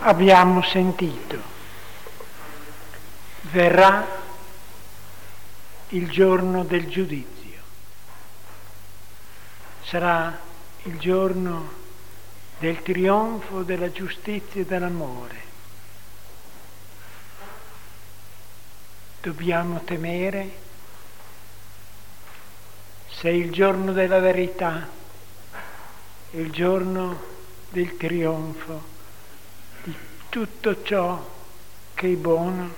abbiamo sentito. Verrà il giorno del giudizio. Sarà il giorno del trionfo della giustizia e dell'amore. Dobbiamo temere se il giorno della verità è il giorno del trionfo di tutto ciò che è buono.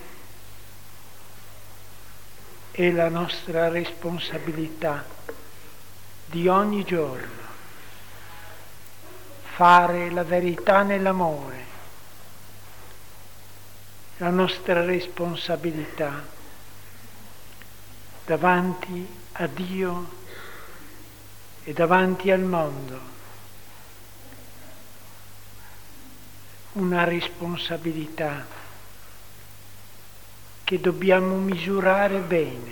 È la nostra responsabilità di ogni giorno fare la verità nell'amore, la nostra responsabilità davanti a Dio e davanti al mondo, una responsabilità che dobbiamo misurare bene,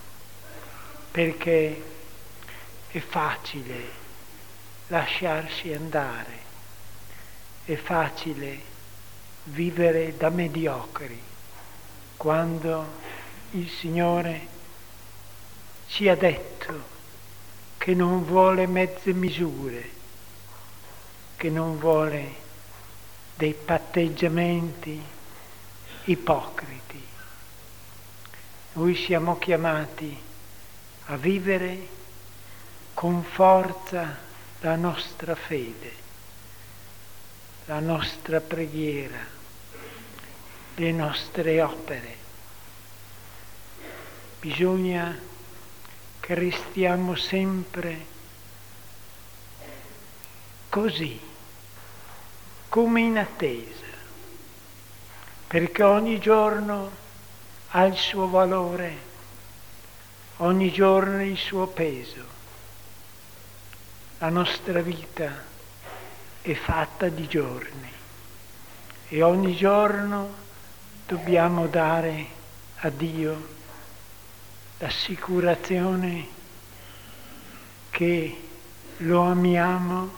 perché è facile lasciarsi andare, è facile vivere da mediocri, quando il Signore ci ha detto che non vuole mezze misure, che non vuole dei patteggiamenti ipocriti. Noi siamo chiamati a vivere con forza la nostra fede, la nostra preghiera, le nostre opere. Bisogna che restiamo sempre così, come in attesa, perché ogni giorno ha il suo valore, ogni giorno il suo peso. La nostra vita è fatta di giorni e ogni giorno dobbiamo dare a Dio l'assicurazione che lo amiamo,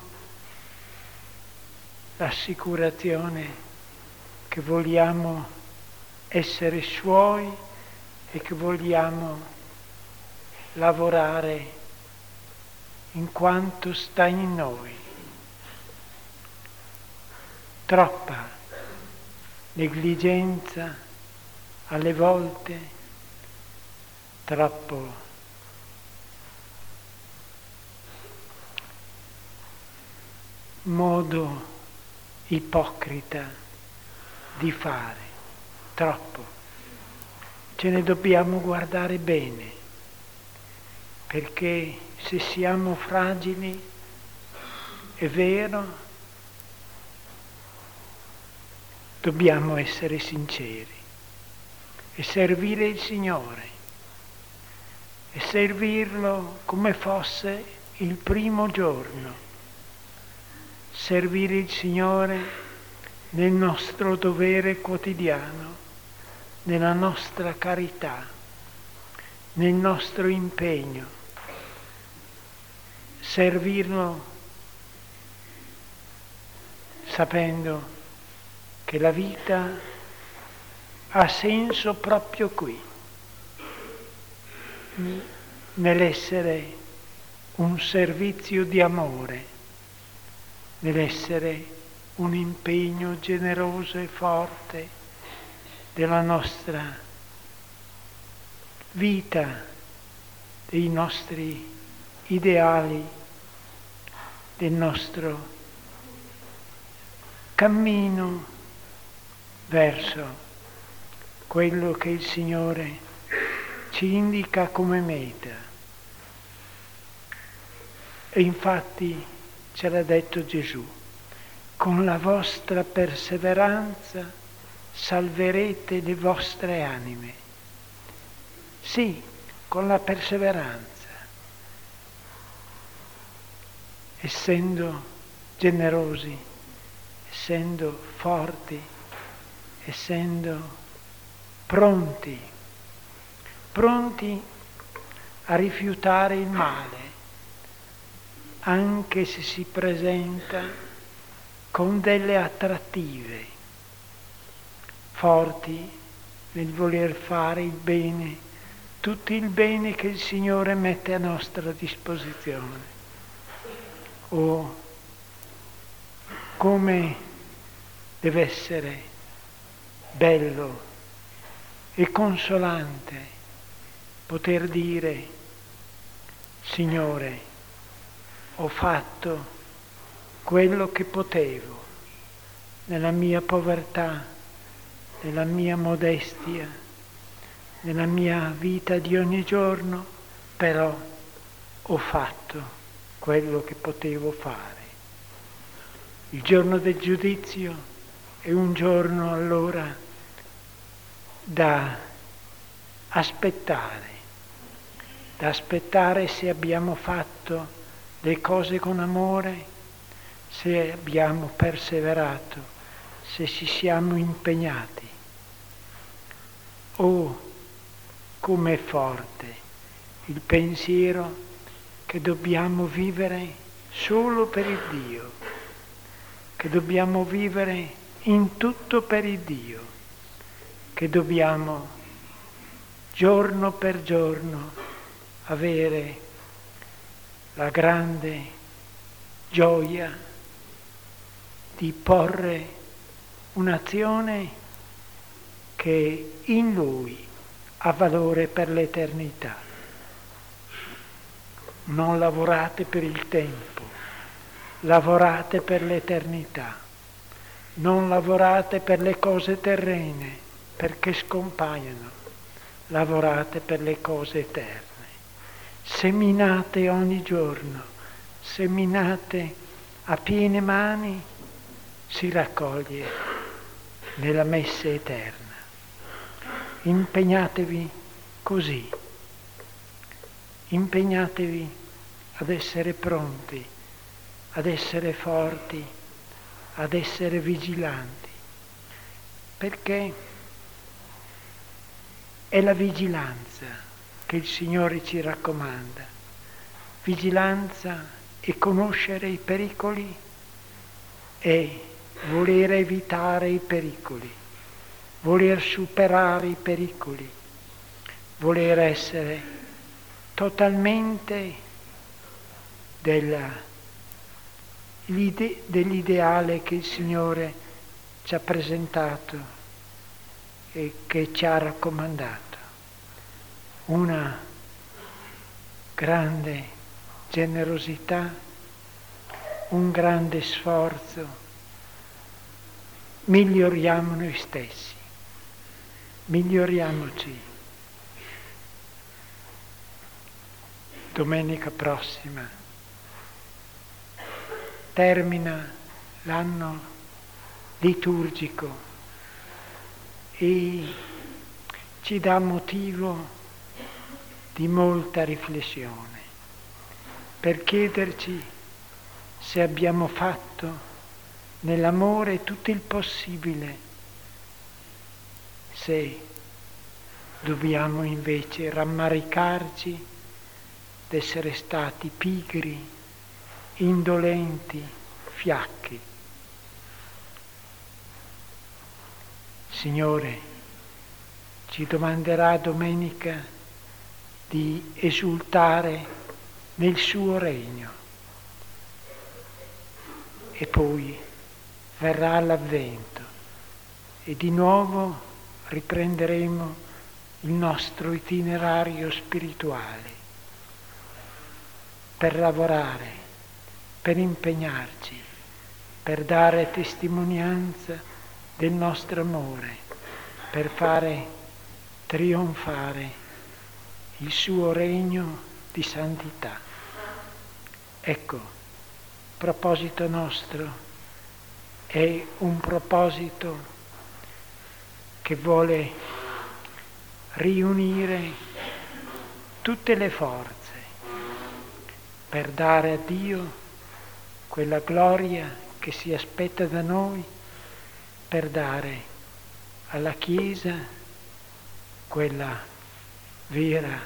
l'assicurazione che vogliamo essere Suoi e che vogliamo lavorare in quanto sta in noi. Troppa negligenza alle volte, troppo modo ipocrita di fare, troppo. Ce ne dobbiamo guardare bene, perché se siamo fragili, è vero, dobbiamo essere sinceri e servire il Signore e servirlo come fosse il primo giorno, servire il Signore nel nostro dovere quotidiano, nella nostra carità, nel nostro impegno, servirlo sapendo che la vita ha senso proprio qui, nell'essere un servizio di amore, nell'essere un impegno generoso e forte della nostra vita, dei nostri ideali, del nostro cammino verso quello che il Signore ci indica come meta. E infatti ce l'ha detto Gesù: con la vostra perseveranza salverete le vostre anime. Sì, con la perseveranza, essendo generosi, essendo forti, essendo pronti a rifiutare il male, anche se si presenta con delle attrattive, forti nel voler fare il bene, tutto il bene che il Signore mette a nostra disposizione. Oh, come deve essere bello e consolante poter dire: Signore, ho fatto quello che potevo nella mia povertà, nella mia modestia, nella mia vita di ogni giorno, però ho fatto quello che potevo fare. Il giorno del giudizio è un giorno allora da aspettare se abbiamo fatto le cose con amore, se abbiamo perseverato, se ci siamo impegnati. Oh, com'è forte il pensiero che dobbiamo vivere solo per il Dio, che dobbiamo vivere in tutto per il Dio, che dobbiamo giorno per giorno avere la grande gioia di porre un'azione che in Lui ha valore per l'eternità. Non lavorate per il tempo, lavorate per l'eternità. Non lavorate per le cose terrene, perché scompaiono. Lavorate per le cose eterne. Seminate ogni giorno, seminate a piene mani, si raccoglie nella messe eterna. Impegnatevi così, impegnatevi ad essere pronti, ad essere forti, ad essere vigilanti, perché è la vigilanza che il Signore ci raccomanda. Vigilanza e conoscere i pericoli e voler evitare i pericoli, voler superare i pericoli, voler essere totalmente dell'ideale che il Signore ci ha presentato e che ci ha raccomandato. Una grande generosità, un grande sforzo. Miglioriamo noi stessi, miglioriamoci. Domenica prossima termina l'anno liturgico e ci dà motivo di molta riflessione per chiederci se abbiamo fatto nell'amore tutto il possibile, se dobbiamo invece rammaricarci d'essere stati pigri, indolenti, fiacchi. Signore ci domanderà domenica di esultare nel suo regno e poi verrà l'avvento e di nuovo riprenderemo il nostro itinerario spirituale per lavorare, per impegnarci, per dare testimonianza del nostro amore, per fare trionfare il suo regno di santità. Ecco, il proposito nostro è un proposito che vuole riunire tutte le forze per dare a Dio quella gloria che si aspetta da noi, per dare alla Chiesa quella vera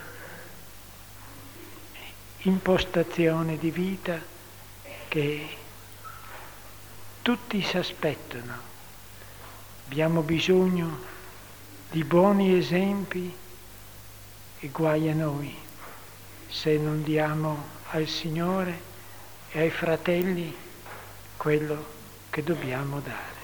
impostazione di vita che tutti si aspettano Abbiamo bisogno di buoni esempi e guai a noi se non diamo al Signore e ai fratelli quello che dobbiamo dare.